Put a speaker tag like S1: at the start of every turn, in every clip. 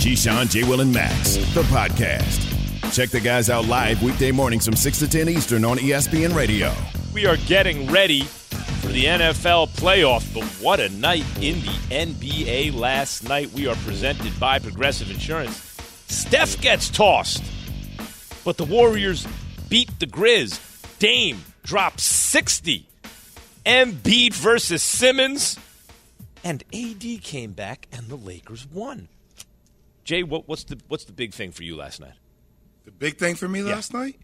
S1: Keyshawn, J. Will, and Max, the podcast. Check the guys out live weekday mornings from 6 to 10 Eastern on ESPN Radio.
S2: We are getting ready for the NFL playoff, but what a night in the NBA last night. We are presented by Progressive Insurance. Steph gets tossed, but the Warriors beat the Grizz. Dame drops 60. Embiid versus Simmons. And AD came back, and the Lakers won. Jay, what's the big thing for you last night?
S3: The big thing for me last night?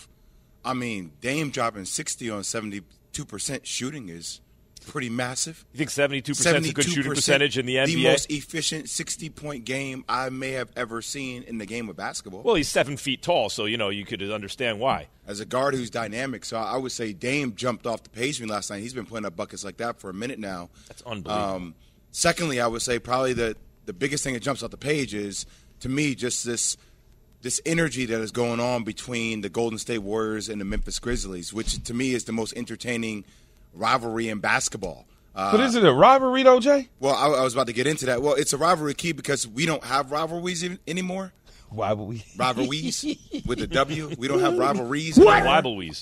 S3: I mean, Dame dropping 60 on 72% shooting is pretty massive.
S2: You think 72% is a good shooting percentage in the NBA?
S3: The most efficient 60-point game I may have ever seen in the game of basketball.
S2: Well, he's 7 feet tall, so, you could understand why.
S3: As a guard who's dynamic, so I would say Dame jumped off the page for me last night. He's been putting up buckets like that for a minute now.
S2: That's unbelievable.
S3: Secondly, I would say probably the biggest thing that jumps off the page is, to me, just this energy that is going on between the Golden State Warriors and the Memphis Grizzlies, which to me is the most entertaining rivalry in basketball.
S4: But is it a rivalry, though, Jay?
S3: Well, I was about to get into that. Well, it's a rivalry key because we don't have rivalries anymore.
S4: Rivalries
S3: with a W. We don't have rivalries.
S2: Rivalries.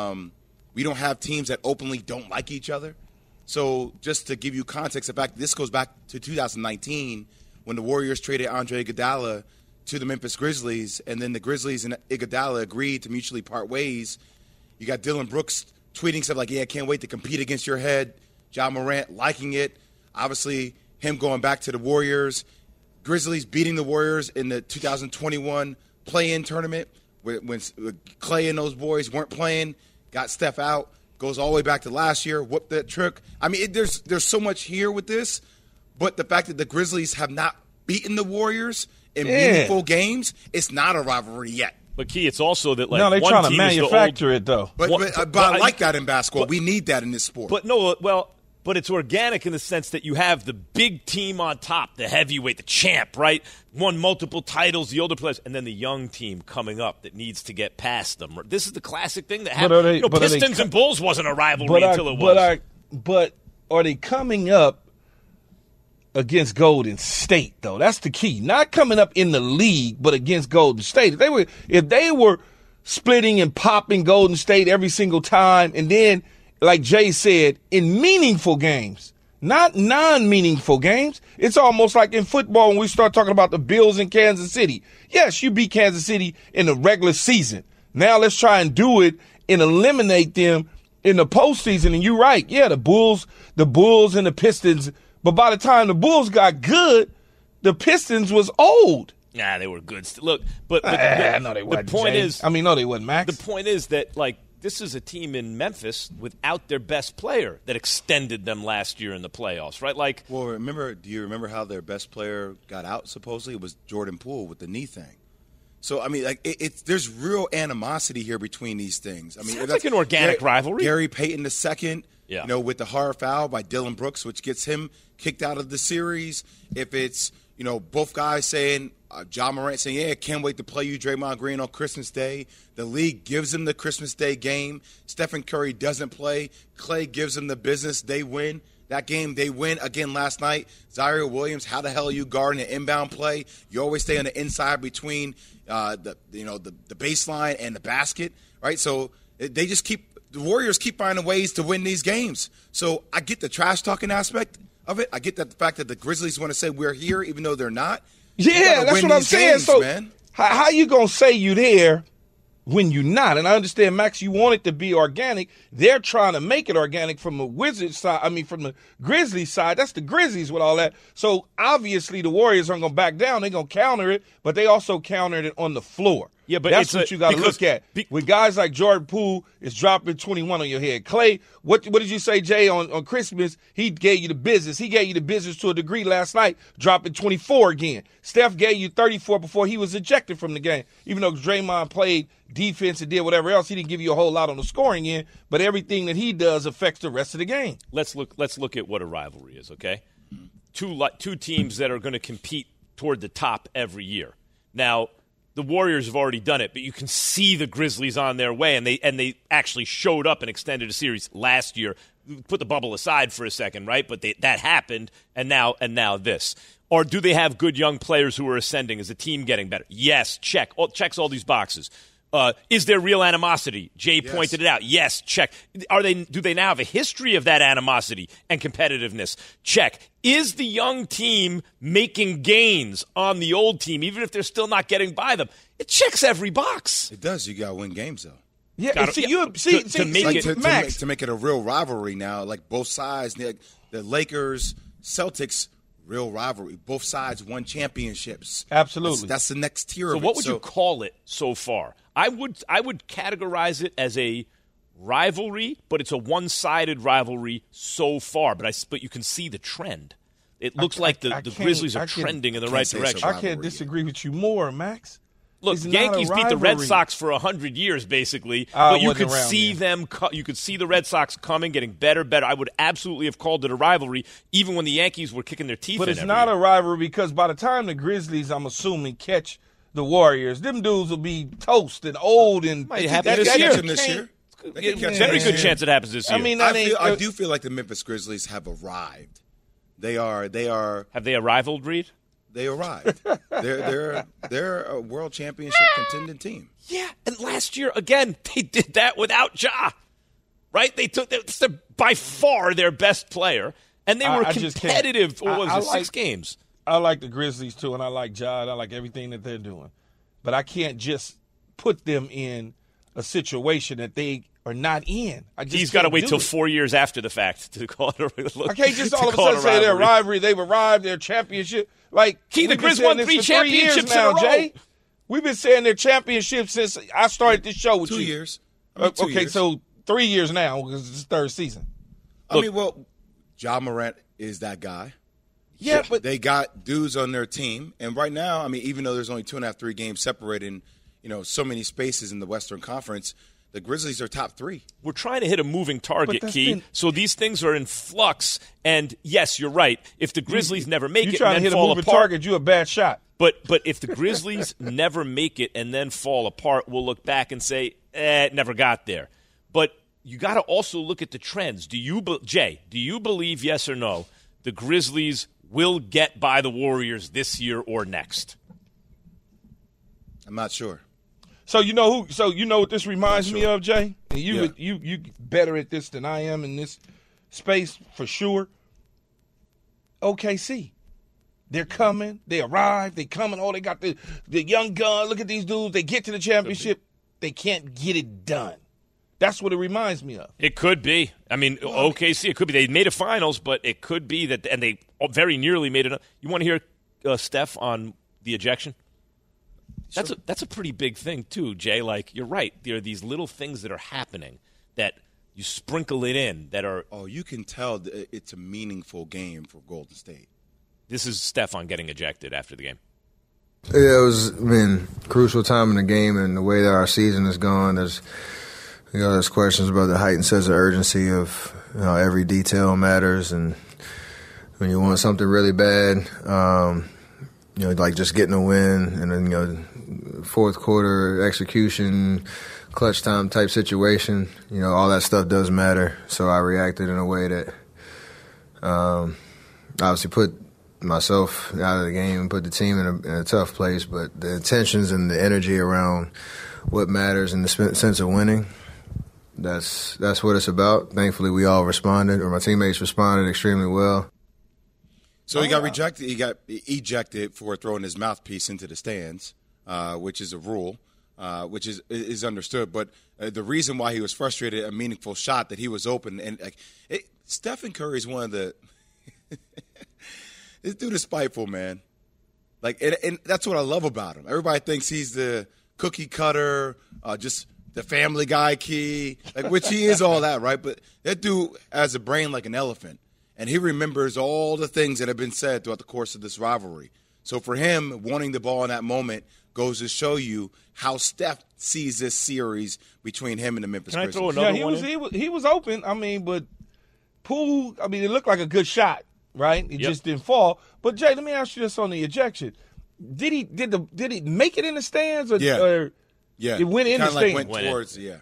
S3: We don't have teams that openly don't like each other. So just to give you context, in fact, this goes back to 2019 when the Warriors traded Andre Iguodala to the Memphis Grizzlies, and then the Grizzlies and Iguodala agreed to mutually part ways. You got Dylan Brooks tweeting stuff like, I can't wait to compete against your head. Ja Morant liking it. Obviously, him going back to the Warriors. Grizzlies beating the Warriors in the 2021 play-in tournament when Clay and those boys weren't playing, got Steph out. Goes all the way back to last year, whooped that trick. I mean, there's so much here with this, but the fact that the Grizzlies have not beaten the Warriors in meaningful games, it's not a rivalry yet.
S2: But, Key, it's also that,
S4: no, they're
S2: one
S4: trying to
S2: team
S4: manufacture it, though.
S3: But I like that in basketball. We need that in this sport.
S2: But it's organic in the sense that you have the big team on top, the heavyweight, the champ, right? Won multiple titles, the older players, and then the young team coming up that needs to get past them. This is the classic thing that happened. Pistons and Bulls wasn't a rivalry until it was.
S4: But are they coming up against Golden State, though? That's the key. Not coming up in the league, but against Golden State. If they were splitting and popping Golden State every single time, and then, like Jay said, in meaningful games, not non-meaningful games. It's almost like in football when we start talking about the Bills in Kansas City. Yes, you beat Kansas City in the regular season. Now let's try and do it and eliminate them in the postseason. And you're right. Yeah, the Bulls and the Pistons. But by the time the Bulls got good, the Pistons was old.
S2: Nah, they were good. Look, but
S4: no, they wasn't.
S2: The point is,
S4: no, they wasn't, Max.
S2: The point is that, this is a team in Memphis without their best player that extended them last year in the playoffs, right?
S3: Well, do you remember how their best player got out, supposedly? It was Jordan Poole with the knee thing. So, I mean, there's real animosity here between these things. I mean,
S2: it's like an organic rivalry.
S3: Gary Payton II, with the hard foul by Dylan Brooks, which gets him kicked out of the series. If it's, both guys saying, Ja Morant saying, I can't wait to play you, Draymond Green, on Christmas Day. The league gives him the Christmas Day game. Stephen Curry doesn't play. Clay gives him the business. They win. That game, they win again last night. Zaire Williams, how the hell are you guarding an inbound play? You always stay on the inside between the baseline and the basket, right? So they just the Warriors keep finding ways to win these games. So I get the trash talking aspect of it. I get that the fact that the Grizzlies want to say we're here even though they're not.
S4: Yeah, that's what I'm saying.
S3: Games,
S4: so
S3: man.
S4: How you going to say you there when you're not? And I understand, Max, you want it to be organic. They're trying to make it organic from the Wizards side. From the Grizzlies side. That's the Grizzlies with all that. So obviously the Warriors aren't going to back down. They're going to counter it, but they also countered it on the floor.
S2: Yeah, but
S4: that's what you got to look at. With guys like Jordan Poole is dropping 21 on your head. Clay, what did you say, Jay, on Christmas? He gave you the business. He gave you the business to a degree last night, dropping 24 again. Steph gave you 34 before he was ejected from the game. Even though Draymond played defense and did whatever else, he didn't give you a whole lot on the scoring end, but everything that he does affects the rest of the game.
S2: Let's look at what a rivalry is, okay? Two teams that are going to compete toward the top every year. Now, the Warriors have already done it, but you can see the Grizzlies on their way, and they actually showed up and extended a series last year. Put the bubble aside for a second, right? But that happened, and now this. Or do they have good young players who are ascending? Is the team getting better? Yes, check. Checks all these boxes. Is there real animosity? Jay pointed it out. Yes, check. Do they now have a history of that animosity and competitiveness? Check. Is the young team making gains on the old team, even if they're still not getting by them? It checks every box.
S3: It does. You got to win games, though.
S4: Yeah,
S3: to make it a real rivalry now, like both sides, the Lakers, Celtics, real rivalry. Both sides won championships.
S4: Absolutely.
S3: That's the next tier
S2: so
S3: of it.
S2: What would you call it so far? I would categorize it as a rivalry, but it's a one-sided rivalry so far. But you can see the trend. It looks like the Grizzlies are trending in the right direction.
S4: I can't disagree with you more, Max.
S2: Look, Yankees beat the Red Sox for 100 years, basically. But you could see them. You could see the Red Sox coming, getting better. I would absolutely have called it a rivalry, even when the Yankees were kicking their teeth in.
S4: But it's not a rivalry because by the time the Grizzlies, I'm assuming, catch the Warriors, them dudes will be toast and old and
S2: might happen this
S3: year.
S2: Very good chance it happens this year.
S4: I mean,
S3: I do feel like the Memphis Grizzlies have arrived. They are.
S2: Have they arrived, Reed?
S3: They arrived. They're a world championship contending team.
S2: Yeah, and last year again they did that without Ja. Right? They took by far their best player, and they were competitive. What was it, 6 games?
S4: I like the Grizzlies too, and I like Ja. I like everything that they're doing, but I can't just put them in a situation that they are not in.
S2: He's got to wait till 4 years after the fact to call it a look.
S4: I can't just all of a sudden say they're rivalry. They've arrived. Their championship. Like
S2: the Grizz won 3 championships now, in a row.
S4: Jay. We've been saying their championships since I started this show with
S3: 2
S4: you.
S3: Years.
S4: 2 years. So 3 years now because it's the 3rd season.
S3: Ja Morant is that guy.
S4: Yeah, but
S3: they got dudes on their team, and right now, even though there's only 2.5, 3 games separating, so many spaces in the Western Conference, the Grizzlies are top 3.
S2: We're trying to hit a moving target, Key. So these things are in flux. And yes, you're right. If the Grizzlies never make it,
S4: trying
S2: and
S4: to hit
S2: fall
S4: a moving
S2: apart,
S4: target, you're a bad shot.
S2: But if the Grizzlies never make it and then fall apart, we'll look back and say, it never got there. But you got to also look at the trends. Jay, do you believe, yes or no, the Grizzlies will get by the Warriors this year or next?
S3: I'm not sure.
S4: So you know what this reminds me of, Jay? And you better at this than I am in this space for sure. OKC. They're coming. They arrive. They coming. Oh, they got the young gun. Look at these dudes. They get to the championship. They can't get it done. That's what it reminds me of.
S2: It could be. OKC, it could be. They made a finals, but it could be that, and they very nearly made it. You want to hear Steph on the ejection? Sure. That's a pretty big thing, too, Jay. Like, you're right. There are these little things that are happening that you sprinkle it in that are.
S3: Oh, you can tell it's a meaningful game for Golden State.
S2: This is Stefan getting ejected after the game.
S5: Yeah, it was crucial time in the game, and the way that our season is going, there's questions about the heightened sense of urgency of every detail matters, and when you want something really bad, like just getting a win, and then fourth quarter execution, clutch time type situation, all that stuff does matter. So I reacted in a way that obviously put myself out of the game and put the team in a tough place, but the intentions and the energy around what matters and the sense of winning, that's what it's about. Thankfully, we all responded, or my teammates responded extremely well.
S3: So he got rejected. He got ejected for throwing his mouthpiece into the stands, which is a rule, which is understood. But the reason why he was frustrated, a meaningful shot that he was open, and Stephen Curry is one of the this dude is spiteful, man. And that's what I love about him. Everybody thinks he's the cookie cutter, just the Family Guy key, which he is all that, right? But that dude has a brain like an elephant, and he remembers all the things that have been said throughout the course of this rivalry. So for him, wanting the ball in that moment goes to show you how Steph sees this series between him and the Memphis Grizzlies.
S2: Can I throw another one in?
S4: He was open. But Poole, it looked like a good shot, right? It just didn't fall. But Jay, let me ask you this on the ejection: Did he make it in the stands, or it went in the stands?
S3: Went towards, yeah.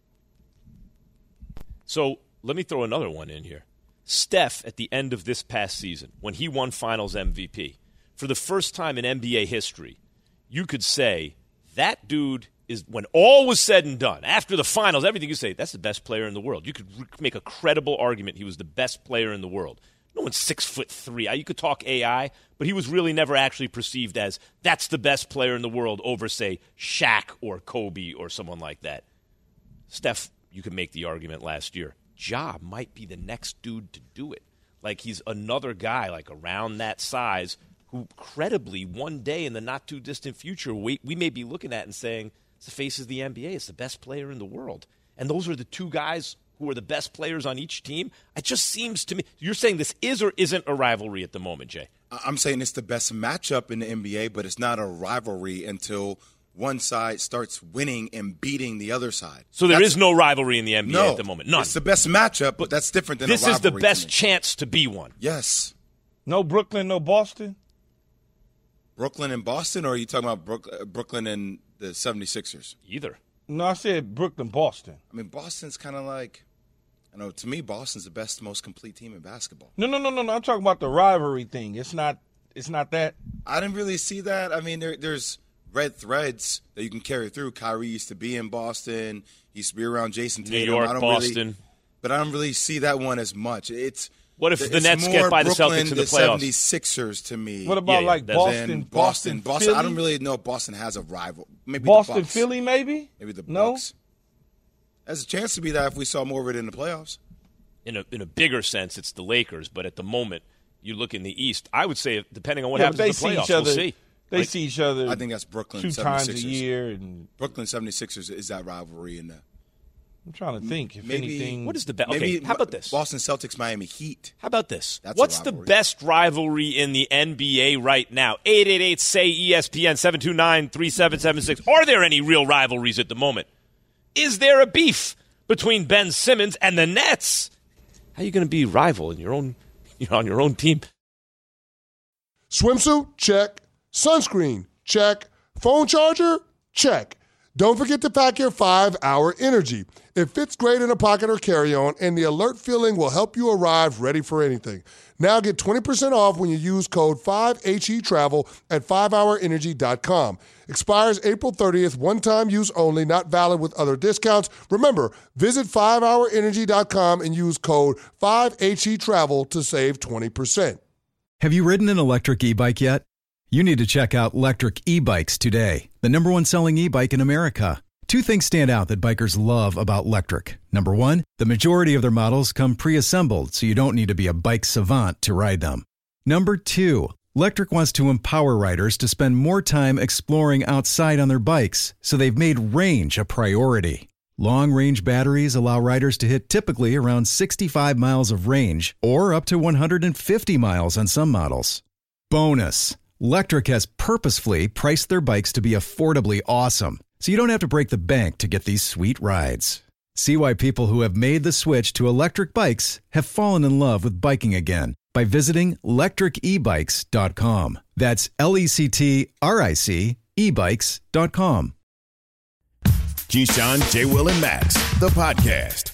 S2: So let me throw another one in here. Steph, at the end of this past season, when he won Finals MVP, for the first time in NBA history, you could say that dude is, when all was said and done, after the finals, everything you say, that's the best player in the world. You could make a credible argument he was the best player in the world. No one's 6'3". You could talk AI, but he was really never actually perceived as that's the best player in the world over, say, Shaq or Kobe or someone like that. Steph, you could make the argument last year. Ja might be the next dude to do it. Like, he's another guy, like, around that size who, credibly, one day in the not-too-distant future, we may be looking at and saying, it's the face of the NBA. It's the best player in the world. And those are the two guys who are the best players on each team. It just seems to me – you're saying this is or isn't a rivalry at the moment, Jay?
S3: I'm saying it's the best matchup in the NBA, but it's not a rivalry until one side starts winning and beating the other side.
S2: So there is no rivalry in the NBA at the moment? None.
S3: It's the best matchup, but that's different than a rivalry.
S2: This is the best chance to be one?
S3: Yes.
S4: No Brooklyn, no Boston?
S3: Brooklyn and Boston, or are you talking about Brooklyn and the 76ers?
S2: Either.
S4: No, I said Brooklyn, Boston.
S3: I mean, Boston's kind of like, I know, to me, Boston's the best, most complete team in basketball.
S4: No. I'm talking about the rivalry thing. It's not that.
S3: I didn't really see that. I mean, there's red threads that you can carry through. Kyrie used to be in Boston. He used to be around Jason Tatum.
S2: New York, Boston.
S3: But I don't really see that one as much.
S2: What if the Nets get by the Celtics in the playoffs?
S3: 76ers to me.
S4: What about Boston? Philly?
S3: I don't really know if Boston has a rival. Maybe
S4: Boston,
S3: the Bucks.
S4: Philly, maybe?
S3: Maybe the
S4: No?
S3: Bucks. There's a chance to be that if we saw more of it in the playoffs.
S2: In a bigger sense, it's the Lakers. But at the moment, you look in the East, I would say, depending on what happens in the playoffs, we'll see.
S4: They see each other.
S3: I think that's Brooklyn
S4: 2
S3: 76ers.
S4: times a year. And
S3: Brooklyn 76ers is that rivalry in the.
S4: I'm trying to think if anything.
S2: What is the best? Okay, how about this?
S3: Boston Celtics, Miami Heat.
S2: How about this?
S3: What's
S2: the best rivalry in the NBA right now? 888-SAY-ESPN, 729-3776. Are there any real rivalries at the moment? Is there a beef between Ben Simmons and the Nets? How are you going to be rival in your own, on your own team?
S6: Swimsuit? Check. Sunscreen? Check. Phone charger? Check. Don't forget to pack your 5-Hour Energy. It fits great in a pocket or carry-on, and the alert feeling will help you arrive ready for anything. Now get 20% off when you use code 5HETRAVEL at 5hourenergy.com. Expires April 30th, one-time use only, not valid with other discounts. Remember, visit 5hourenergy.com and use code 5HETRAVEL to save 20%.
S7: Have you ridden an electric e-bike yet? You need to check out Lectric E-Bikes today, the #1 selling e-bike in America. 2 things stand out that bikers love about Lectric. Number 1, the majority of their models come pre-assembled, so you don't need to be a bike savant to ride them. Number 2, Lectric wants to empower riders to spend more time exploring outside on their bikes, so they've made range a priority. Long-range batteries allow riders to hit typically around 65 miles of range, or up to 150 miles on some models. Bonus! Lectric has purposefully priced their bikes to be affordably awesome, so you don't have to break the bank to get these sweet rides. See why people who have made the switch to electric bikes have fallen in love with biking again by visiting lectricebikes.com. That's LECTRIC ebikes.com.
S1: Keyshawn, J. Will, and Max, the podcast.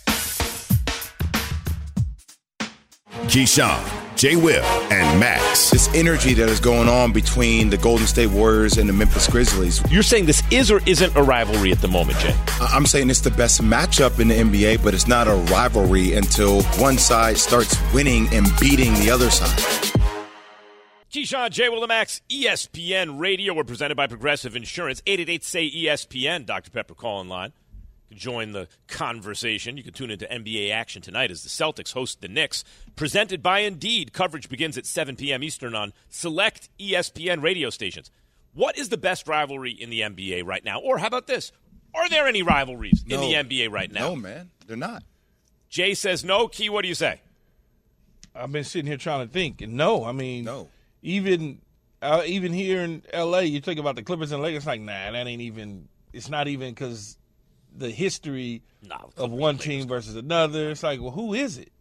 S1: Keyshawn, J. Will, and Max.
S3: This energy that is going on between the Golden State Warriors and the Memphis Grizzlies.
S2: You're saying this is or isn't a rivalry at the moment, Jay?
S3: I'm saying it's the best matchup in the NBA, but it's not a rivalry until one side starts winning and beating the other side.
S2: Keyshawn, J. Will, and Max, ESPN Radio. We're presented by Progressive Insurance. 888-SAY-ESPN. Dr. Pepper calling line. Join the conversation. You can tune into NBA action tonight as the Celtics host the Knicks. Presented by Indeed. Coverage begins at 7 p.m. Eastern on select ESPN radio stations. What is the best rivalry in the NBA right now? Or how about this? Are there any rivalries in the NBA right now?
S3: No, man. They're not.
S2: Jay says no. Key, what do you say?
S4: I've been sitting here trying to think. And no, I mean,
S3: no.
S4: Even here in L.A., you think about the Clippers and Lakers, like, that ain't even – it's not even because – the history of one team versus another. It's like, well, who is it?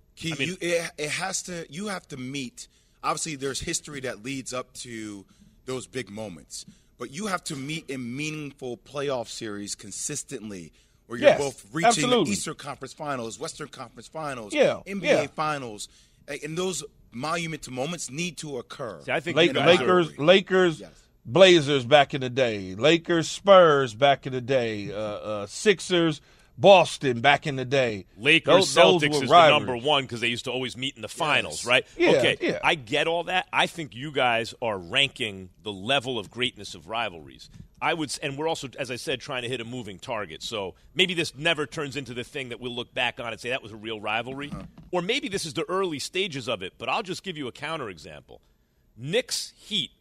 S3: You have to meet. Obviously, there's history that leads up to those big moments, but you have to meet in meaningful playoff series consistently, where you're both reaching the Eastern Conference Finals, Western Conference Finals, NBA Finals, and those monumental moments need to occur.
S2: See, I think
S4: Lakers,
S3: Yes.
S4: Blazers back in the day, Lakers, Spurs back in the day, Sixers, Boston back in the day.
S2: Lakers,
S4: those
S2: Celtics
S4: were
S2: is
S4: rivalries.
S2: the number one because they used to always meet in the finals,
S3: Yes.
S2: right?
S4: Yeah,
S2: Okay,
S4: yeah.
S2: I get all that. I think you guys are ranking the level of greatness of rivalries. And we're also, as I said, trying to hit a moving target. So maybe this never turns into the thing that we'll look back on and say that was a real rivalry. Or maybe this is the early stages of it, but I'll just give you a counterexample. Knicks Heat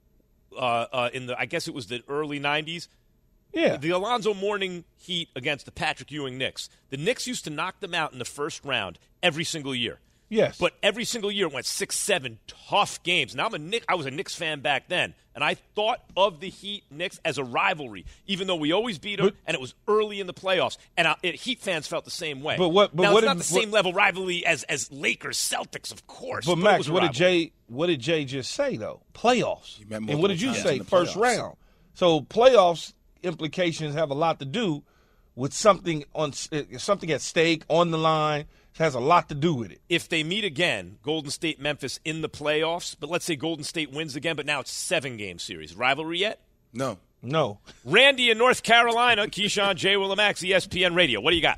S2: I guess it was the early 90s.
S4: Yeah.
S2: The Alonzo Mourning Heat against the Patrick Ewing Knicks. The Knicks used to knock them out in the first round every single year.
S4: Yes.
S2: But every single year it went 6-7 tough games. Now I was a Knicks fan back then, and I thought of the Heat-Knicks as a rivalry, even though we always beat them, and it was early in the playoffs. And Heat fans felt the same way.
S4: But
S2: it's not the same level rivalry as Lakers-Celtics, of course.
S4: But Max, what did Jay just say though? Playoffs. And what did you say? First round. So playoffs implications have a lot to do with something at stake, on the line. It has a lot to do with it.
S2: If they meet again, Golden State, Memphis in the playoffs, but let's say Golden State wins again, but now it's 7-game series. Rivalry yet?
S3: No.
S2: Randy in North Carolina, Keyshawn, J. Willimax, ESPN Radio. What do you got?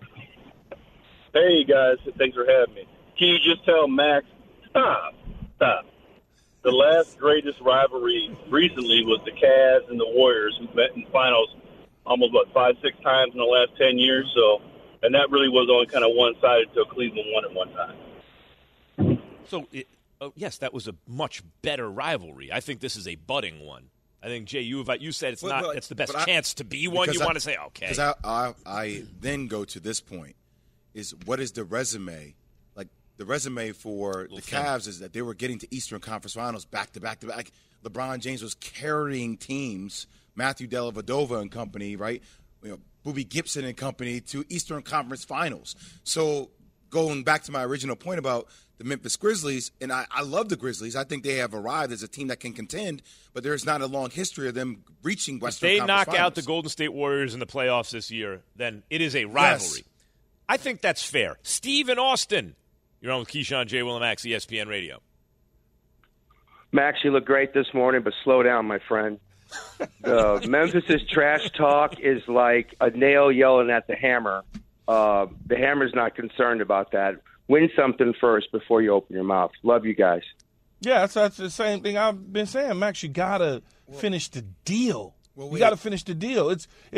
S8: Hey, guys. Thanks for having me. Can you just tell Max, stop. The last greatest rivalry recently was the Cavs and the Warriors, who met in the finals almost, 5-6 times in the last 10 years. And that really was only kind of one-sided until Cleveland won it one time.
S2: So, yes, that was a much better rivalry. I think this is a budding one. I think, Jay, you said it's the best chance to be one. You want to say, okay.
S3: Because I then go to this point, is what is the resume? Like, the resume for the Cavs is that they were getting to Eastern Conference Finals back-to-back. LeBron James was carrying teams, Matthew Dellavedova and company, right? Boobie Gibson and company to Eastern Conference Finals. So going back to my original point about the Memphis Grizzlies, and I love the Grizzlies. I think they have arrived as a team that can contend, but there's not a long history of them reaching Western Conference Finals.
S2: If they knock out the Golden State Warriors in the playoffs this year, then it is a rivalry. Yes. I think that's fair. Steve in Austin, you're on with Keyshawn, J. Willimax, ESPN Radio.
S9: Max, you look great this morning, but slow down, my friend. Memphis's trash talk is like a nail yelling at the hammer. The hammer's not concerned about that. Win something first before you open your mouth. Love you guys.
S4: Yeah, that's the same thing I've been saying, Max. You gotta finish the deal. You gotta finish the deal.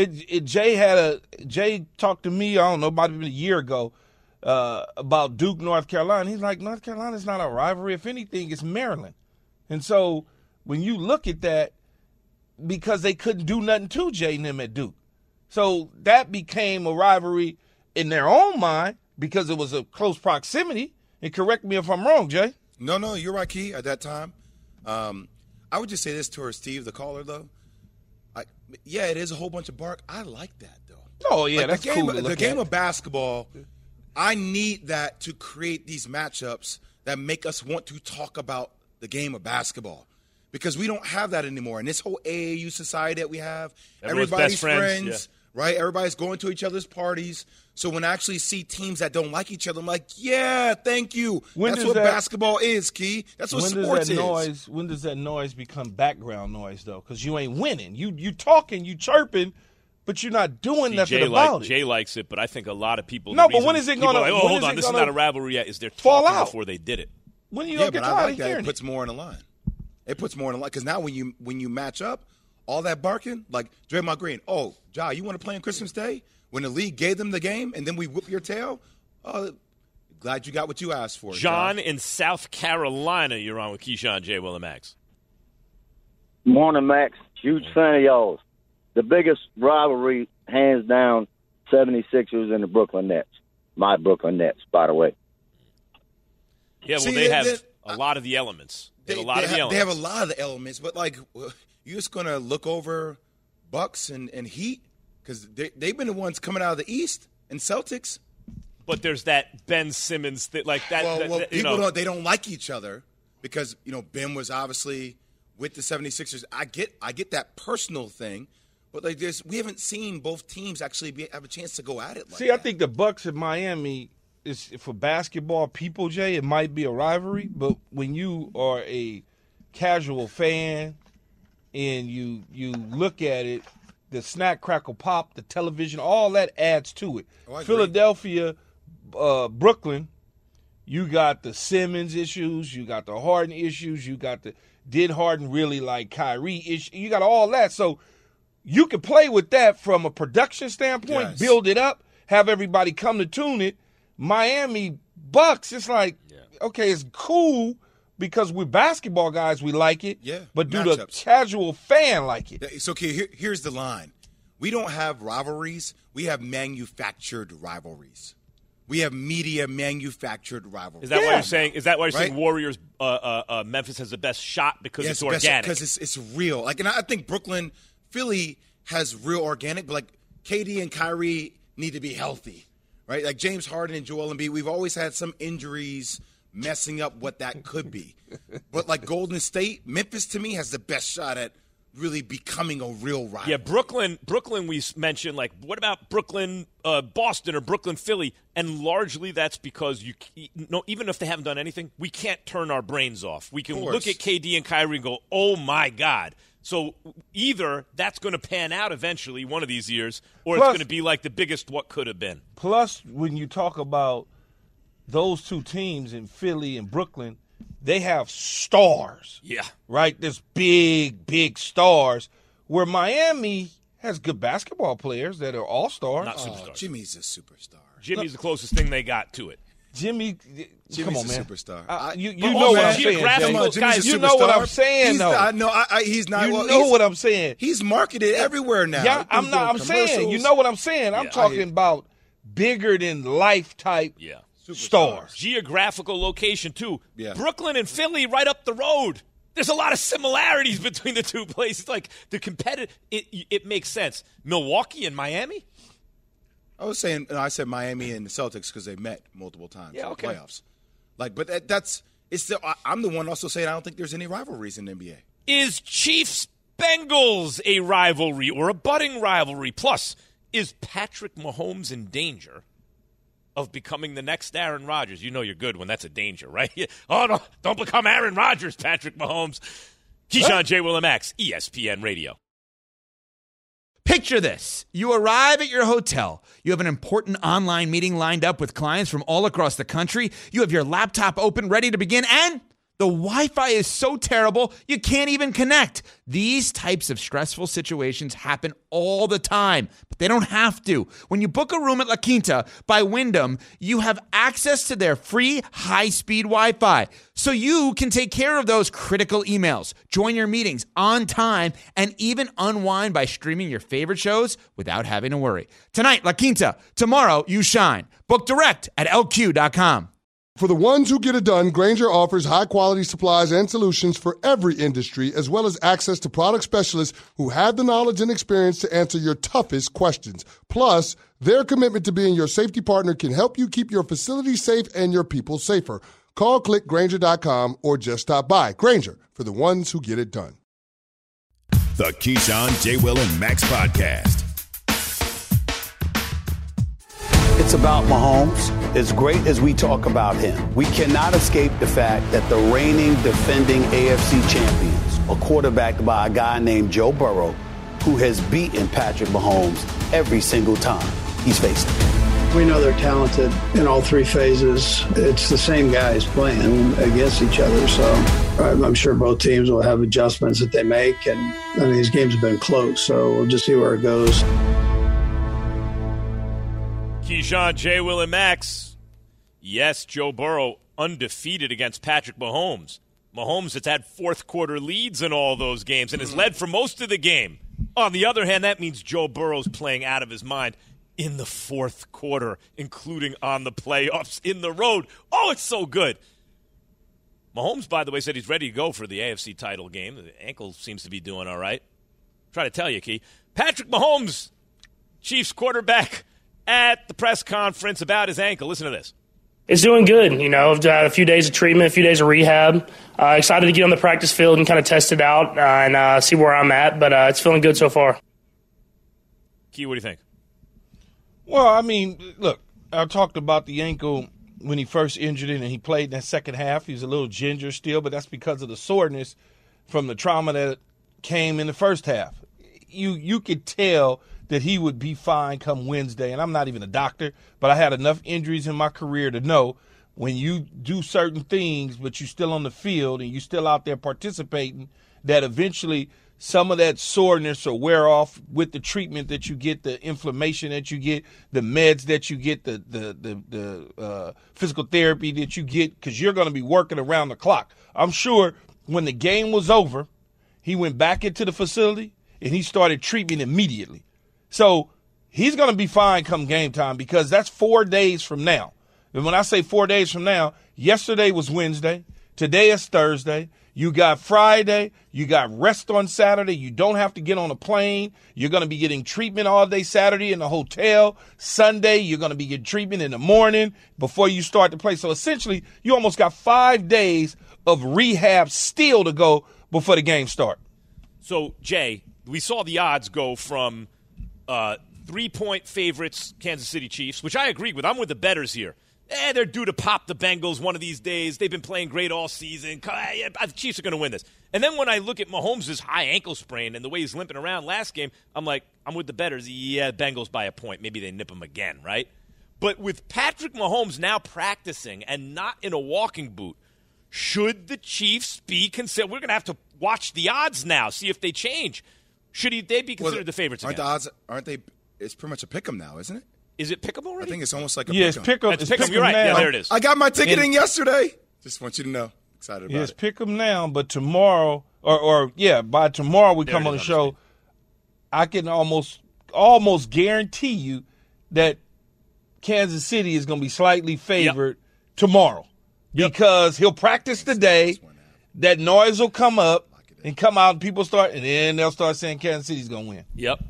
S4: Jay talked to me, I don't know, about a year ago about Duke, North Carolina. He's like, North Carolina's not a rivalry. If anything, it's Maryland. And so when you look at that, because they couldn't do nothing to Jay and them at Duke. So that became a rivalry in their own mind because it was a close proximity. And correct me if I'm wrong, Jay.
S3: No, you're right, Key, at that time. I would just say this to Steve, the caller, though. It is a whole bunch of bark. I like that, though.
S4: Oh, yeah, that's cool to look
S3: The game
S4: at.
S3: of basketball, I need that to create these matchups that make us want to talk about the game of basketball. Because we don't have that anymore. And this whole AAU society that we have, everybody's friends, right? Everybody's going to each other's parties. So when I actually see teams that don't like each other, I'm like, yeah, thank you. That's what basketball is, Key. That's what sports is.
S4: When does that noise become background noise, though? Because you ain't winning. You talking, you chirping, but you're not doing nothing about it.
S2: Jay likes it, but I think a lot of people.
S4: No, but when is it going to?
S2: Hold on, this is not a rivalry yet. Is they're talking before they did it?
S4: When you don't get tired of hearing
S3: it puts more on the line. It puts more on the line because now when you match up, all that barking, like Draymond Green, oh, Ja, you want to play on Christmas Day? When the league gave them the game and then we whip your tail, glad you got what you asked for.
S2: John in South Carolina, you're on with Keyshawn, J. Willimax.
S10: Morning, Max. Huge fan of y'all's. The biggest rivalry, hands down, 76ers and the Brooklyn Nets. My Brooklyn Nets, by the way.
S2: Yeah, well, they have a lot of the elements. They have a lot
S3: of the elements, but you're just going to look over Bucks and Heat because they've been the ones coming out of the East and Celtics.
S2: But there's that Ben Simmons thing, like that.
S3: People don't like each other because Ben was obviously with the 76ers. I get that personal thing, but we haven't seen both teams actually have a chance to go at it.
S4: I think the Bucks in Miami it's for basketball people, Jay, it might be a rivalry, but when you are a casual fan and you look at it, the snack, crackle, pop, the television, all that adds to it. Philadelphia, Brooklyn, you got the Simmons issues, you got the Harden issues, you got the did Harden really like Kyrie issue, you got all that. So you can play with that from a production standpoint, build it up, have everybody come to tune it. Miami Bucks, it's like, okay, it's cool because we're basketball guys, we like it.
S3: Yeah,
S4: but do the casual fan like it?
S3: It's okay. Here's the line. We don't have rivalries. We have manufactured rivalries. We have media manufactured rivalries.
S2: Is that why you're saying? Is that why you're saying Warriors? Memphis has the best shot because it's organic.
S3: Because it's real. Like, and I think Brooklyn, Philly has real organic, but like KD and Kyrie need to be healthy, right? Like James Harden and Joel Embiid, we've always had some injuries messing up what that could be. But like Golden State, Memphis to me has the best shot at really becoming a real rival.
S2: Yeah, Brooklyn we mentioned, like, what about Brooklyn, Boston, or Brooklyn, Philly? And largely that's because even if they haven't done anything, we can't turn our brains off. We can look at KD and Kyrie and go, oh, my God. So either that's going to pan out eventually one of these years, or it's going to be like the biggest what could have been.
S4: Plus, when you talk about those two teams in Philly and Brooklyn, they have stars.
S2: Yeah.
S4: Right? There's big, big stars. Where Miami has good basketball players that are all-stars.
S2: Not superstars.
S3: Jimmy's a superstar.
S2: Jimmy's the closest thing they got to it.
S4: Jimmy's
S3: come on,
S4: man.
S3: A superstar.
S4: You know what I'm saying,
S3: Jay.
S4: You know what I'm saying, though.
S3: He's not.
S4: You know what I'm saying.
S3: He's marketed everywhere now.
S4: Yeah, I'm saying. You know what I'm saying. I'm talking about bigger-than-life type stars.
S2: Geographical location, too.
S3: Yeah.
S2: Brooklyn and Philly right up the road. There's a lot of similarities between the two places. Like, the competitive, it makes sense. Milwaukee and Miami?
S3: I said Miami and the Celtics because they met multiple times in the playoffs. Like, but I'm the one also saying I don't think there's any rivalries in the NBA.
S2: Is Chiefs-Bengals a rivalry or a budding rivalry? Plus, is Patrick Mahomes in danger of becoming the next Aaron Rodgers? You know you're good when that's a danger, right? Oh, no, don't become Aaron Rodgers, Patrick Mahomes. Keyshawn, J. Will, and Max, ESPN Radio.
S11: Picture this. You arrive at your hotel. You have an important online meeting lined up with clients from all across the country. You have your laptop open, ready to begin, and the Wi-Fi is so terrible, you can't even connect. These types of stressful situations happen all the time, but they don't have to. When you book a room at La Quinta by Wyndham, you have access to their free high-speed Wi-Fi, so you can take care of those critical emails, join your meetings on time, and even unwind by streaming your favorite shows without having to worry. Tonight, La Quinta. Tomorrow, you shine. Book direct at LQ.com.
S6: For the ones who get it done, Grainger offers high-quality supplies and solutions for every industry, as well as access to product specialists who have the knowledge and experience to answer your toughest questions. Plus, their commitment to being your safety partner can help you keep your facility safe and your people safer. Call, click Grainger.com, or just stop by. Grainger, for the ones who get it done.
S1: The Keyshawn, J. Will, and Max Podcast.
S12: It's about Mahomes. As great as we talk about him, we cannot escape the fact that the reigning, defending AFC champions are quarterbacked by a guy named Joe Burrow, who has beaten Patrick Mahomes every single time he's faced him.
S13: We know they're talented in all three phases. It's the same guys playing against each other, so I'm sure both teams will have adjustments that they make. And I mean, these games have been close, so we'll just see where it goes.
S2: Keyshawn, J. Will, and Max. Yes, Joe Burrow undefeated against Patrick Mahomes. Mahomes has had fourth-quarter leads in all those games and has led for most of the game. On the other hand, that means Joe Burrow's playing out of his mind in the fourth quarter, including on the playoffs in the road. Oh, it's so good. Mahomes, by the way, said he's ready to go for the AFC title game. The ankle seems to be doing all right. Try to tell you, Key. Patrick Mahomes, Chiefs quarterback, at the press conference about his ankle. Listen to this.
S14: It's doing good. You know, I've had a few days of treatment, a few days of rehab. Excited to get on the practice field and kind of test it out and see where I'm at, but it's feeling good so far.
S2: Key, what do you think?
S4: Well, I mean, look, I talked about the ankle when he first injured it and he played in that second half. He was a little ginger still, but that's because of the soreness from the trauma that came in the first half. You could tell that he would be fine come Wednesday, and I'm not even a doctor, but I had enough injuries in my career to know when you do certain things but you're still on the field and you're still out there participating, that eventually some of that soreness will wear off with the treatment that you get, the inflammation that you get, the meds that you get, the physical therapy that you get, because you're going to be working around the clock. I'm sure when the game was over, he went back into the facility and he started treatment immediately. So he's going to be fine come game time, because that's 4 days from now. And when I say 4 days from now, yesterday was Wednesday. Today is Thursday. You got Friday. You got rest on Saturday. You don't have to get on a plane. You're going to be getting treatment all day Saturday in the hotel. Sunday, you're going to be getting treatment in the morning before you start to play. So essentially, you almost got 5 days of rehab still to go before the game starts.
S2: So, Jay, we saw the odds go from 3-point favorites, Kansas City Chiefs, which I agree with. I'm with the bettors here. They're due to pop the Bengals one of these days. They've been playing great all season. The Chiefs are going to win this. And then when I look at Mahomes' high ankle sprain and the way he's limping around last game, I'm like, I'm with the bettors. Yeah, Bengals by a point. Maybe they nip him again, right? But with Patrick Mahomes now practicing and not in a walking boot, should the Chiefs be considered? We're going to have to watch the odds now, see if they change. Should they be considered the favorites again?
S3: The odds, aren't they? It's pretty much a pick 'em now, isn't it?
S2: Is it pick 'em already?
S3: I think it's almost like a
S4: pick 'em.
S3: It's pick 'em.
S4: It's pick 'em. You're
S2: right.
S4: Now.
S2: Yeah, there it is.
S3: I got my ticket in yesterday. Just want you to know. Excited about it.
S4: Yes, pick 'em now, but tomorrow, by tomorrow we come on the show, I can almost guarantee you that Kansas City is going to be slightly favored tomorrow because he'll practice today. That noise will come up and come out, and people start, and then they'll start saying Kansas City's going to win.
S2: Yep.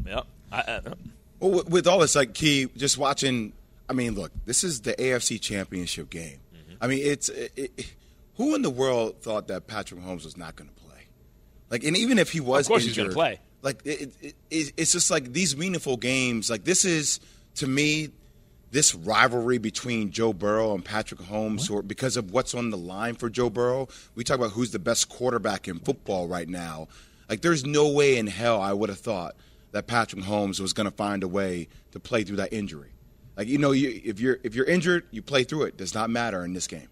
S3: Well, with all this, like, Key, just watching, I mean, look, this is the AFC Championship game. Mm-hmm. I mean, who in the world thought that Patrick Mahomes was not going to play? Like, and even if he was
S2: of course
S3: injured,
S2: he's going to play.
S3: Like, it's just like these meaningful games. Like, this is, to me, this rivalry between Joe Burrow and Patrick Mahomes, or because of what's on the line for Joe Burrow. We talk about who's the best quarterback in football right now. Like, there's no way in hell I would have thought that Patrick Mahomes was going to find a way to play through that injury. Like, if you're injured, you play through it. Does not matter in this game.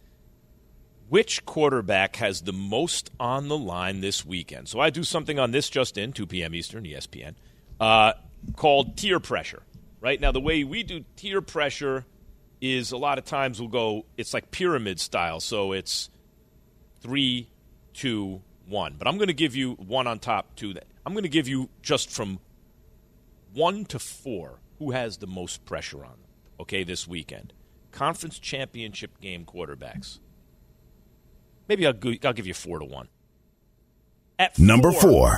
S2: Which quarterback has the most on the line this weekend? So I do something on this just in, 2 p.m. Eastern, ESPN, called tier pressure. Right now, the way we do tier pressure is a lot of times we'll go, it's like pyramid style. So it's 3, 2, 1. But I'm going to give you one on top, 2. I'm going to give you just from 1 to 4 who has the most pressure on them, okay, this weekend. Conference championship game quarterbacks. Maybe I'll give you 4 to 1. At
S1: number 4,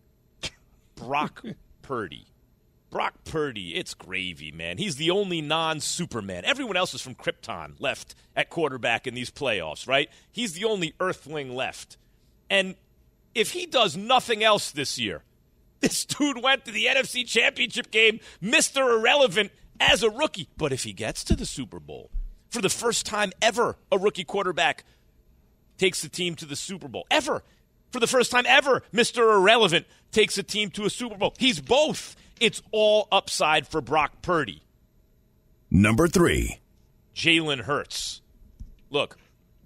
S2: Brock Purdy. Brock Purdy, it's gravy, man. He's the only non-Superman. Everyone else is from Krypton left at quarterback in these playoffs, right? He's the only Earthling left. And if he does nothing else this year, this dude went to the NFC Championship game, Mr. Irrelevant, as a rookie. But if he gets to the Super Bowl, for the first time ever, a rookie quarterback takes the team to the Super Bowl. Ever. For the first time ever, Mr. Irrelevant takes a team to a Super Bowl. He's both. It's all upside for Brock Purdy.
S1: Number 3,
S2: Jalen Hurts. Look,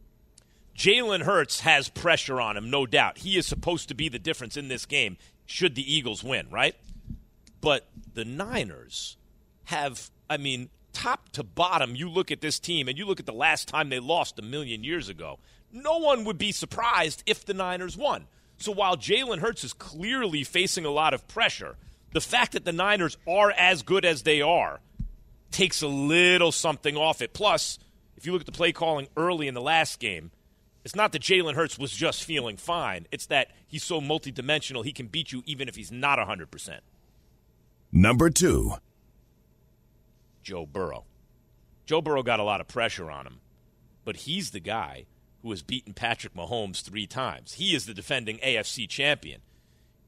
S2: Jalen Hurts has pressure on him, no doubt. He is supposed to be the difference in this game should the Eagles win, right? But the Niners have, top to bottom, you look at this team and you look at the last time they lost 1,000,000 years ago. No one would be surprised if the Niners won. So while Jalen Hurts is clearly facing a lot of pressure, the fact that the Niners are as good as they are takes a little something off it. Plus, if you look at the play calling early in the last game, it's not that Jalen Hurts was just feeling fine. It's that he's so multidimensional he can beat you even if he's not 100%.
S1: Number 2,
S2: Joe Burrow. Joe Burrow got a lot of pressure on him, but he's the guy who has beaten Patrick Mahomes 3 times. He is the defending AFC champion.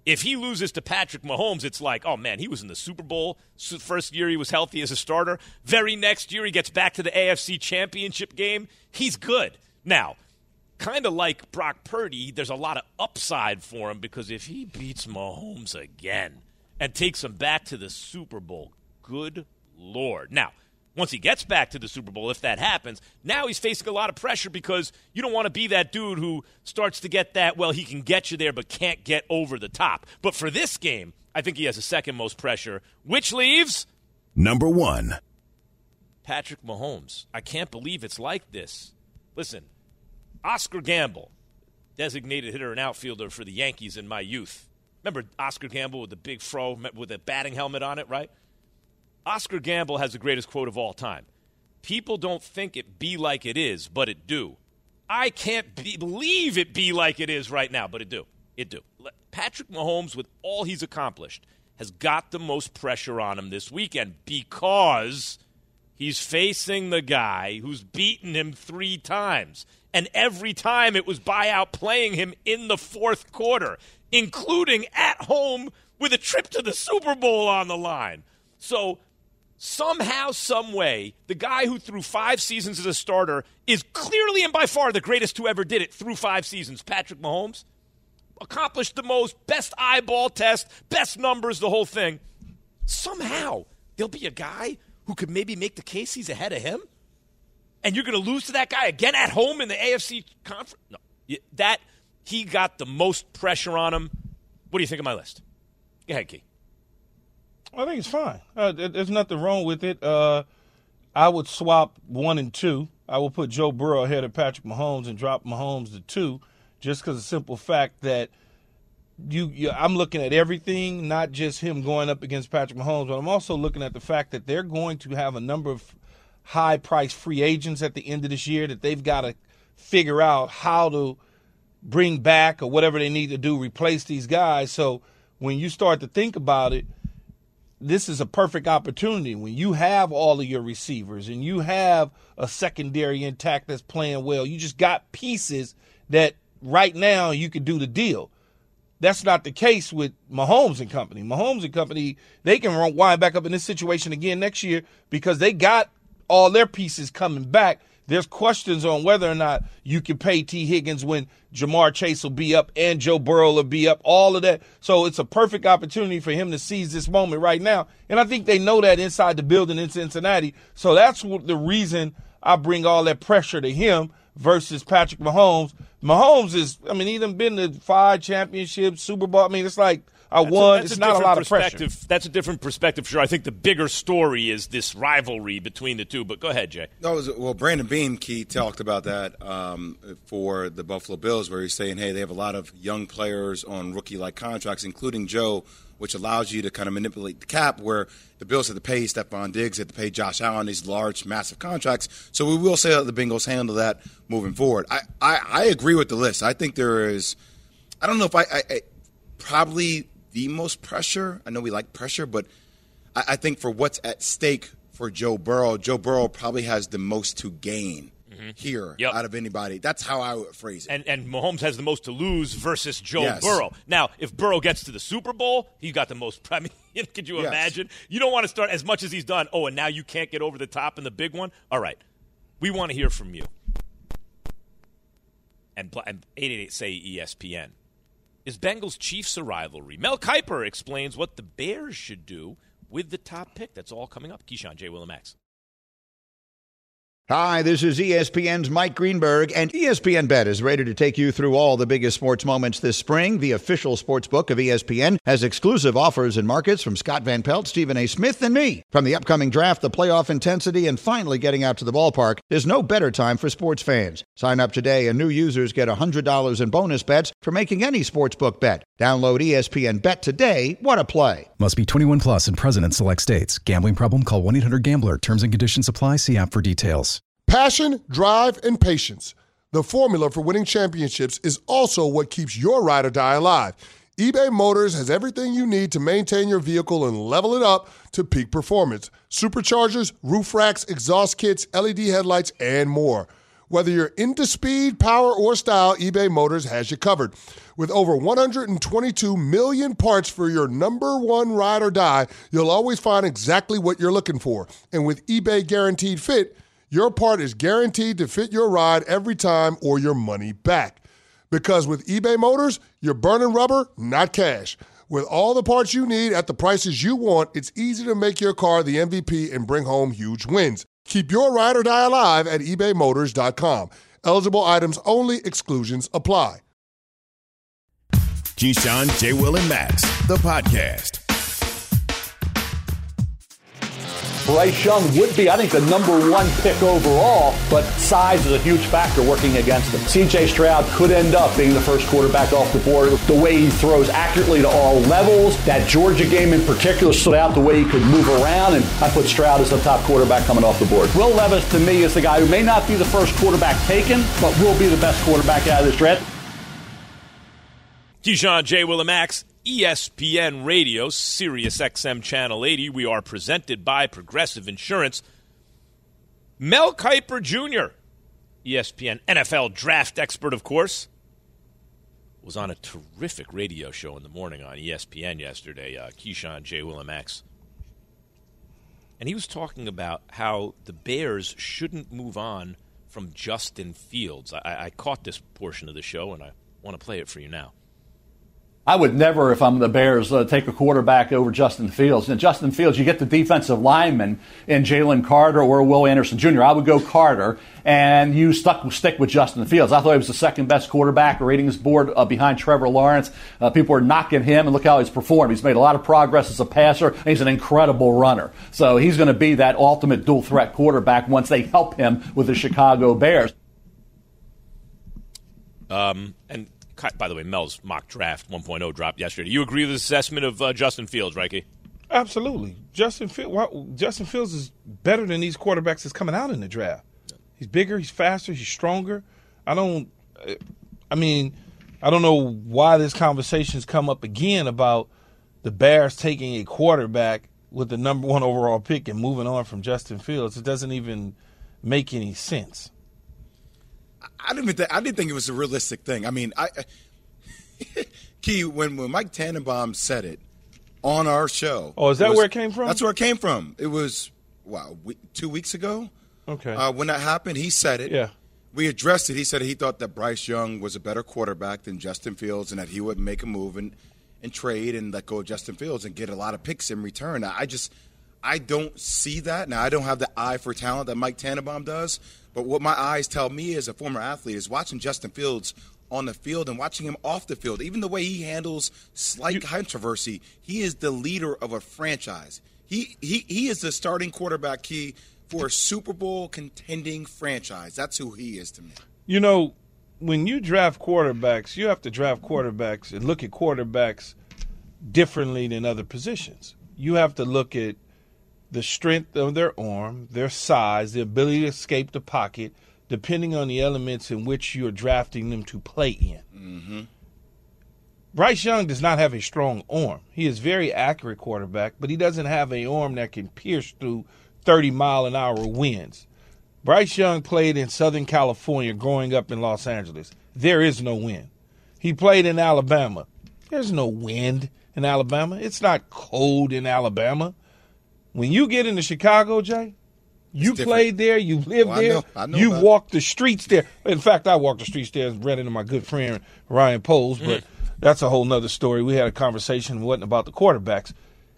S2: If he loses to Patrick Mahomes, it's like, oh, man, he was in the Super Bowl. First year he was healthy as a starter. Very next year he gets back to the AFC Championship game. He's good. Now, kind of like Brock Purdy, there's a lot of upside for him because if he beats Mahomes again and takes him back to the Super Bowl, good Lord. Now, once he gets back to the Super Bowl, if that happens, now he's facing a lot of pressure because you don't want to be that dude who starts to get that, well, he can get you there but can't get over the top. But for this game, I think he has the second most pressure, which leaves
S1: number 1.
S2: Patrick Mahomes. I can't believe it's like this. Listen, Oscar Gamble, designated hitter and outfielder for the Yankees in my youth. Remember Oscar Gamble with the big fro with a batting helmet on it, right? Oscar Gamble has the greatest quote of all time. People don't think it be like it is, but it do. I can't believe it be like it is right now, but it do. It do. Patrick Mahomes, with all he's accomplished, has got the most pressure on him this weekend because he's facing the guy who's beaten him 3 times. And every time it was by outplaying him in the fourth quarter, including at home with a trip to the Super Bowl on the line. So somehow, some way, the guy who threw 5 seasons as a starter is clearly and by far the greatest who ever did it through 5 seasons. Patrick Mahomes accomplished the most, best eyeball test, best numbers, the whole thing. Somehow, there'll be a guy who could maybe make the case he's ahead of him, and you're going to lose to that guy again at home in the AFC conference? No, that he got the most pressure on him. What do you think of my list? Go ahead, Key.
S4: I think it's fine. There's nothing wrong with it. I would swap 1 and 2. I will put Joe Burrow ahead of Patrick Mahomes and drop Mahomes to 2, just because of the simple fact that I'm looking at everything, not just him going up against Patrick Mahomes, but I'm also looking at the fact that they're going to have a number of high-priced free agents at the end of this year that they've got to figure out how to bring back or whatever they need to do, replace these guys. So when you start to think about it, this is a perfect opportunity when you have all of your receivers and you have a secondary intact that's playing well. You just got pieces that right now you could do the deal. That's not the case with Mahomes and company. Mahomes and company, they can wind back up in this situation again next year because they got all their pieces coming back. There's questions on whether or not you can pay T. Higgins when Jamar Chase will be up and Joe Burrow will be up, all of that. So it's a perfect opportunity for him to seize this moment right now. And I think they know that inside the building in Cincinnati. So that's the reason I bring all that pressure to him versus Patrick Mahomes. Mahomes is, he's been to 5 championships, Super Bowl. It's like I won. It's not a lot of pressure.
S2: That's a different perspective, sure. I think the bigger story is this rivalry between the two. But go ahead, Jay.
S3: Well, Brandon Beane, Key, talked about that for the Buffalo Bills, where he's saying, hey, they have a lot of young players on rookie-like contracts, including Joe, which allows you to kind of manipulate the cap, where the Bills have to pay Stephon Diggs, have to pay Josh Allen these large, massive contracts. So we will say that the Bengals handle that moving forward. I agree with the list. I think there is – I don't know if I probably – the most pressure. I know we like pressure, but I think for what's at stake for Joe Burrow probably has the most to gain here out of anybody. That's how I would phrase it.
S2: And Mahomes has the most to lose versus Joe Burrow. Now, if Burrow gets to the Super Bowl, he got the most. Could you imagine? You don't want to start as much as he's done. Oh, and now you can't get over the top in the big one? All right. We want to hear from you. And 888 say ESPN. Is Bengals-Chiefs a rivalry? Mel Kiper explains what the Bears should do with the top pick. That's all coming up. Keyshawn, J. Will, and Max.
S15: Hi, this is ESPN's Mike Greenberg, and ESPN Bet is ready to take you through all the biggest sports moments this spring. The official sports book of ESPN has exclusive offers and markets from Scott Van Pelt, Stephen A. Smith, and me. From the upcoming draft, the playoff intensity, and finally getting out to the ballpark, there's no better time for sports fans. Sign up today, and new users get $100 in bonus bets for making any sportsbook bet. Download ESPN Bet today. What a play.
S7: Must be 21 plus and present in select states. Gambling problem? Call 1-800-GAMBLER. Terms and conditions apply. See app for details.
S6: Passion, drive, and patience. The formula for winning championships is also what keeps your ride or die alive. eBay Motors has everything you need to maintain your vehicle and level it up to peak performance. Superchargers, roof racks, exhaust kits, LED headlights, and more. Whether you're into speed, power, or style, eBay Motors has you covered. With over 122 million parts for your number one ride or die, you'll always find exactly what you're looking for. And with eBay Guaranteed Fit, your part is guaranteed to fit your ride every time or your money back. Because with eBay Motors, you're burning rubber, not cash. With all the parts you need at the prices you want, it's easy to make your car the MVP and bring home huge wins. Keep your ride or die alive at ebaymotors.com. Eligible items only. Exclusions apply.
S1: Keyshawn, J. Will, and Max, the podcast.
S16: Bryce Young would be, I think, the number one pick overall, but size is a huge factor working against him. C.J. Stroud could end up being the first quarterback off the board. The way he throws accurately to all levels, that Georgia game in particular stood out, the way he could move around, and I put Stroud as the top quarterback coming off the board. Will Levis, to me, is the guy who may not be the first quarterback taken, but will be the best quarterback out of this draft.
S2: Keyshawn, J. Will, and Max, ESPN Radio, Sirius XM Channel 80. We are presented by Progressive Insurance. Mel Kiper Jr., ESPN NFL draft expert, of course, was on a terrific radio show in the morning on ESPN yesterday, Keyshawn, J. Will, and Max. And he was talking about how the Bears shouldn't move on from Justin Fields. I caught this portion of the show, and I want to play it for you now.
S16: I would never, if I'm the Bears, take a quarterback over Justin Fields. And Justin Fields, you get the defensive lineman in Jalen Carter or Will Anderson Jr. I would go Carter, and you stick with Justin Fields. I thought he was the second best quarterback, ratings board behind Trevor Lawrence. People are knocking him, and look how he's performed. He's made a lot of progress as a passer, and he's an incredible runner. So he's going to be that ultimate dual-threat quarterback once they help him with the Chicago Bears.
S2: And by the way, Mel's mock draft 1.0 dropped yesterday. You agree with this assessment of Justin Fields, right, Key?
S4: Absolutely. Justin Fields is better than these quarterbacks that's coming out in the draft. He's bigger, he's faster, he's stronger. I don't know why this conversation's come up again about the Bears taking a quarterback with the number one overall pick and moving on from Justin Fields. It doesn't even make any sense.
S3: I didn't think it was a realistic thing. I mean, Key, when Mike Tannenbaum said it on our show.
S4: Oh, is that where it came from?
S3: That's where it came from. It was, 2 weeks ago?
S4: Okay.
S3: When that happened, he said it.
S4: Yeah.
S3: We addressed it. He said he thought that Bryce Young was a better quarterback than Justin Fields and that he would make a move and trade and let go of Justin Fields and get a lot of picks in return. I don't see that. Now, I don't have the eye for talent that Mike Tannenbaum does, but what my eyes tell me as a former athlete is watching Justin Fields on the field and watching him off the field. Even the way he handles slight controversy, he is the leader of a franchise. He is the starting quarterback, Key, for a Super Bowl contending franchise. That's who he is to me.
S4: You know, when you draft quarterbacks, you have to draft quarterbacks and look at quarterbacks differently than other positions. You have to look at the strength of their arm, their size, the ability to escape the pocket, depending on the elements in which you're drafting them to play in.
S3: Mm-hmm.
S4: Bryce Young does not have a strong arm. He is a very accurate quarterback, but he doesn't have an arm that can pierce through 30-mile-an-hour winds. Bryce Young played in Southern California growing up in Los Angeles. There is no wind. He played in Alabama. There's no wind in Alabama. It's not cold in Alabama. When you get into Chicago, Jay, you played there, you lived there, you walked the streets there. In fact, I walked the streets there and ran into my good friend Ryan Poles, but that's a whole nother story. We had a conversation. It wasn't about the quarterbacks.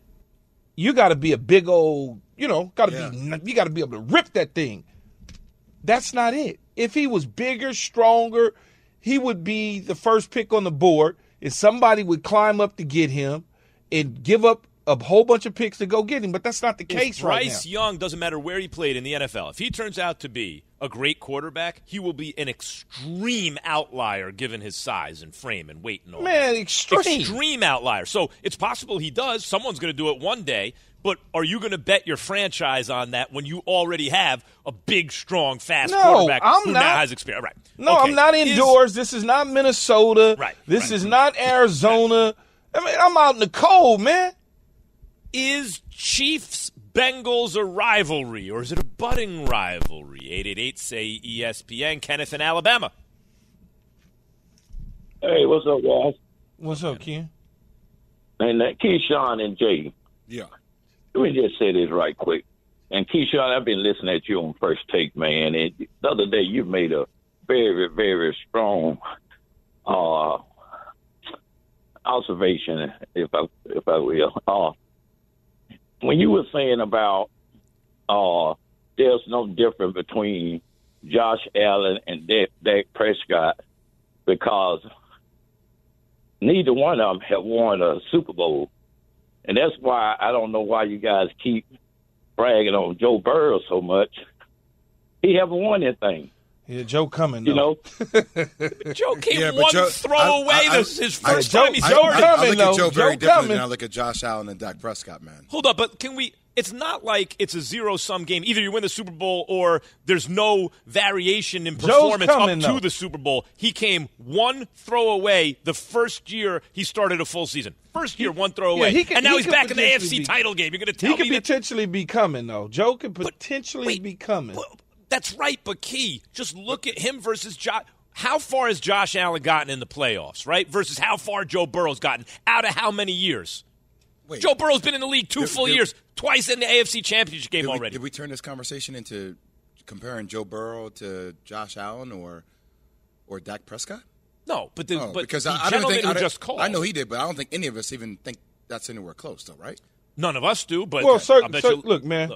S4: You got to be a big old, you got to be able to rip that thing. That's not it. If he was bigger, stronger, he would be the first pick on the board, and somebody would climb up to get him and give up a whole bunch of picks to go get him, but that's not the case right now.
S2: Bryce Young, doesn't matter where he played in the NFL, if he turns out to be a great quarterback, he will be an extreme outlier given his size and frame and weight and all that. Extreme outlier. So it's possible he does. Someone's going to do it one day, but are you going to bet your franchise on that when you already have a big, strong, fast quarterback who now has experience? Right.
S4: No, okay. I'm not indoors. This is not Minnesota. This is not Arizona. I mean, I'm out in the cold, man.
S2: Is Chiefs-Bengals a rivalry, or is it a budding rivalry? 888-SAY-ESPN. Kenneth in Alabama.
S17: Hey, what's up, guys?
S4: What's up, Ken?
S17: And Keyshawn and Jay.
S3: Yeah.
S17: Let me just say this right quick. And Keyshawn, I've been listening at you on First Take, man. And the other day you made a very, very strong observation, if I will. When you were saying about there's no difference between Josh Allen and Dak Prescott because neither one of them have won a Super Bowl. And that's why I don't know why you guys keep bragging on Joe Burrow so much. He haven't won anything.
S4: Yeah, Joe coming,
S17: though. You know?
S2: Joe came throw away. This is his first time he started.
S3: I look at Joe very differently than I look at Josh Allen and Dak Prescott, man.
S2: Hold up, but can we – it's not like it's a zero-sum game. Either you win the Super Bowl or there's no variation in performance to the Super Bowl. He came one throw away the first year he started a full season. First year, one throw away. And now he's back in the AFC title game. You're going to tell me
S4: he could potentially be coming, though. Joe could potentially be coming.
S2: That's right, but Key, just look at him versus Josh. How far has Josh Allen gotten in the playoffs, right? Versus how far Joe Burrow's gotten out of how many years? Wait, Joe Burrow's been in the league two full years, twice in the AFC Championship game already.
S3: Did we turn this conversation into comparing Joe Burrow to Josh Allen or Dak Prescott?
S2: No, but
S3: because
S2: I don't think just called.
S3: I know he did, but I don't think any of us even think that's anywhere close, though, right?
S2: None of us do, but
S4: look, man.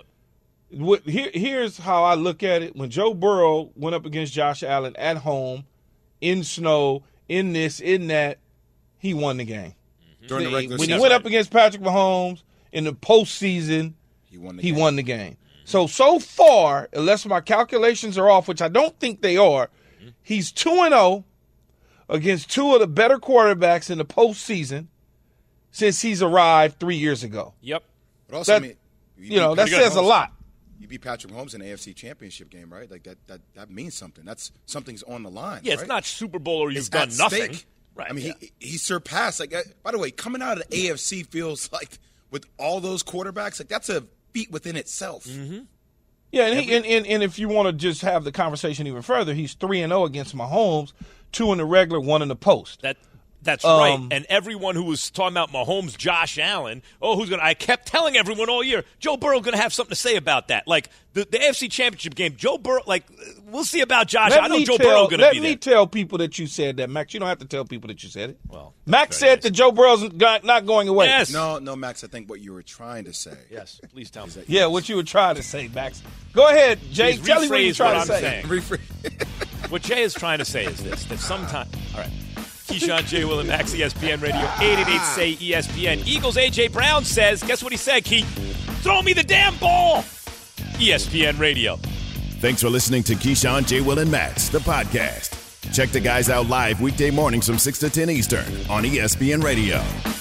S4: Here's how I look at it. When Joe Burrow went up against Josh Allen at home, in snow, in this, in that, he won the game.
S3: During the regular
S4: when
S3: season.
S4: he went up against Patrick Mahomes in the postseason, he won the game. So far, unless my calculations are off, which I don't think they are, he's 2-0 against two of the better quarterbacks in the postseason since he's arrived 3 years ago.
S2: Yep.
S3: But also,
S4: that says a lot.
S3: You beat Patrick Mahomes in the AFC Championship game, right? Like that means something. Something's on the line.
S2: Yeah,
S3: right?
S2: It's not Super Bowl or you've
S3: it's
S2: done nothing.
S3: Stake.
S2: Right.
S3: I mean, he surpassed. By the way, coming out of the AFC feels like with all those quarterbacks, like that's a feat within itself.
S2: Mm-hmm.
S4: Yeah, and if you want to just have the conversation even further, he's 3-0 against Mahomes, 2 in the regular, 1 in the post.
S2: That's right. And everyone who was talking about Mahomes, Josh Allen, I kept telling everyone all year, Joe Burrow going to have something to say about that. Like the AFC Championship game, Joe Burrow, we'll see about Josh. I know Joe Burrow going to be there.
S4: Let me tell people that you said that, Max. You don't have to tell people that you said it. Well, Max said that Joe Burrow's not going away.
S2: Yes.
S3: No, Max, I think what you were trying to say.
S2: Yes, please tell me.
S4: Yeah, what you were trying to say, Max. Go ahead, Jay. Tell me what you're trying to say.
S2: What Jay is trying to say is this, that sometimes – all right. Keyshawn, J. Will, and Max, ESPN Radio, 888-SAY-ESPN. Eagles' A.J. Brown says, guess what he said, Key? Throw me the damn ball! ESPN Radio.
S1: Thanks for listening to Keyshawn, J. Will, and Max, the podcast. Check the guys out live weekday mornings from 6 to 10 Eastern on ESPN Radio.